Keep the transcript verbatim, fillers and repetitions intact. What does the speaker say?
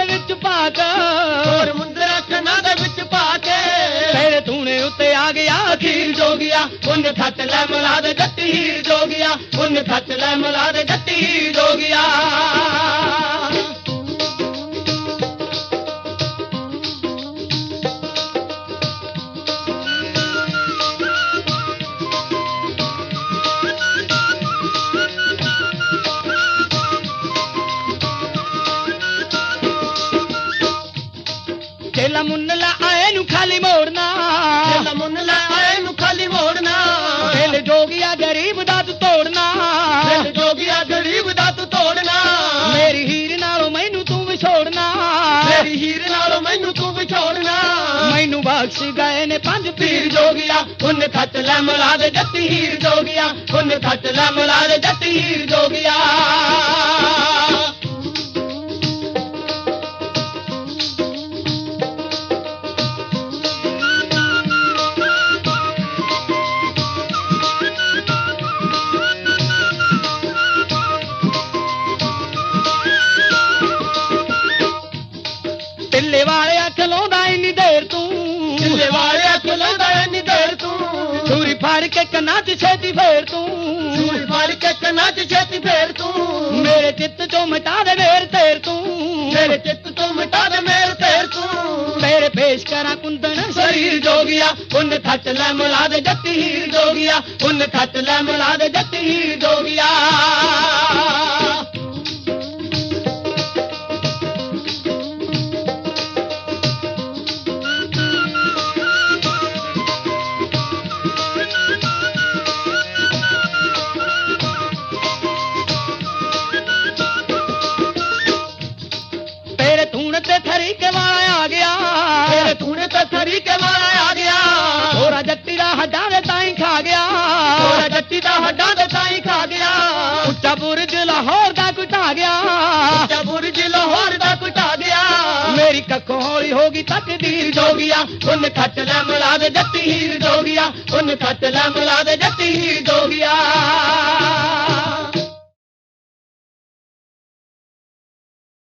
ਦੇ ਵਿੱਚ ਪਾ ਕੇ ਹੋਰ ਮੁੰਦਰਾ ਕੰਨਾਂ ਦੇ ਵਿੱਚ ਪਾ ਕੇ ਤੇਰੇ ਧੂਣੇ ਉੱਤੇ ਆ ਗਿਆ ਅਖੀਰ ਜੋਗੀਆ ਉਹਨੇ ਖੱਟ ਲੈ ਮਿਲਾ ਦੇ ਜੱਟੀ ਹੀਰ ਜੋਗੀਆ ਉਹਨੇ ਖੱਟ ਲੈ ਮਿਲਾ ਦੇ ਜੱਟੀ ਹੀਰ ਜੋਗੀਆ ਚੇਲਾ ਮੁੰਨਲਾ ਆਏ ਨੂੰ ਖਾਲੀ ਮੋੜਨਾ ਚੇਲਾ ਮੁੰਨਲਾ ਆਏ ਨੂੰ ਖਾਲੀ ਮੋੜਨਾ ਦਿਲ ਜੋਗੀਆ ਗਰੀਬ ਦਾ ਤੂੰ ਤੋੜਨਾ ਦਿਲ ਜੋਗੀਆ ਗਰੀਬ ਦਾ ਤੂੰ ਤੋੜਨਾ ਮੇਰੀ ਹੀਰ ਨਾਲੋਂ ਮੈਨੂੰ ਤੂੰ ਵਿਛੋੜਨਾ ਮੇਰੀ ਹੀਰ ਨਾਲੋਂ ਮੈਨੂੰ ਤੂੰ ਵਿਛੋੜਨਾ ਮੈਨੂੰ ਬਖਸ਼ ਗਏ ਨੇ ਪੰਜ ਪੀਰ ਪੀਰ ਜੋਗੀਆ ਉਹਨੇ ਖੱਟ ਲੈ ਮਿਲਾ ਦੇ ਜੱਟੀ ਹੀਰ ਜੋਗੀਆ ਉਹਨੇ ਖੱਟ ਲੈ ਮਿਲਾ ਦੇ ਜੱਟੀ ਹੀਰ ਜੋਗੀਆ ਟਿੱਲੇ ਵਾਲਿਆ ਖਲੋਂਦਾ ਇੰਨੀ ਦੇਰ ਤੂੰ ਢਿੱਲੇ ਵਾਲਿਆ ਖਲੋਂਦਾ ਇੰਨੀ ਦੇਰ ਤੂੰ ਛੁਰੀ ਫੜ ਕੇ ਕੰਨਾਂ 'ਚ ਛੇਤੀ ਫੇਰ ਤੂੰ ਸੂਈ ਫੜ ਕੇ ਕੰਨਾਂ 'ਚ ਛੇਤੀ ਫੇਰ ਤੂੰ ਮੇਰੇ ਚਿੱਤ 'ਚੋਂ ਮਿਟਾ ਦੇ ਵੇਰ ਤੇਰ ਤੂੰ ਮੇਰੇ ਚਿੱਤ ਤੋਂ ਮਿਟਾ ਦੇ ਮੇਰ ਤੇਰ ਤੂੰ ਤੇਰੇ ਪੇਸ਼ ਕਰਾਂ ਕੁੰਦਨ ਸਰੀਰ ਜੋਗੀਆ ਉਹਨੇ ਖੱਟ ਲੈ ਮਿਲਾ ਦੇ ਜੱਟੀ ਹੀਰ ਜੋਗੀਆ ਉਹਨੇ ਖੱਟ ਲੈ ਮਿਲਾ ਦੇ ਜੱਟੀ ਹੀਰ ਜੋਗੀਆ ਤੇਰੇ ਧੂਣ ਤੇ ਥਰੀਕੇ ਵਾਲਾ ਆ ਗਿਆ ਤੇਰੇ ਧੂਣੇ ਤੇ ਤਰੀਕੇ ਵਾਲਾ ਆ ਗਿਆ ਹੋਰਾ ਜੱਟੀ ਦਾ ਹੱਡਾਂ ਦੇ ਤਾਈਂ ਖਾ ਗਿਆ ਤੋਰਾ ਜੱਟੀ ਦਾ ਹੱਡਾਂ ਦੇ ਤਾਈਂ ਖਾ ਗਿਆ ਉੱਚਾ ਬੁਰਜ ਲਾਹੌਰ ਦਾ ਘਟਾ ਗਿਆ ਉੱਚਾ ਬੁਰਜ ਲਾਹੌਰ ਦਾ ਘਟਾ ਗਿਆ ਮੇਰੀ ਕੱਖੋਂ ਹੌਲੀ ਹੋ ਗਈ ਤਕਦੀਰ ਜੋਗੀਆ ਉਹਨੇ ਖੱਟ ਲੈ ਮਿਲਾ ਦੇ ਜੱਟੀ ਹੀਰ ਜੋਗੀਆ ਉਹਨੇ ਖੱਟ ਲੈ ਮਿਲਾ ਦੇ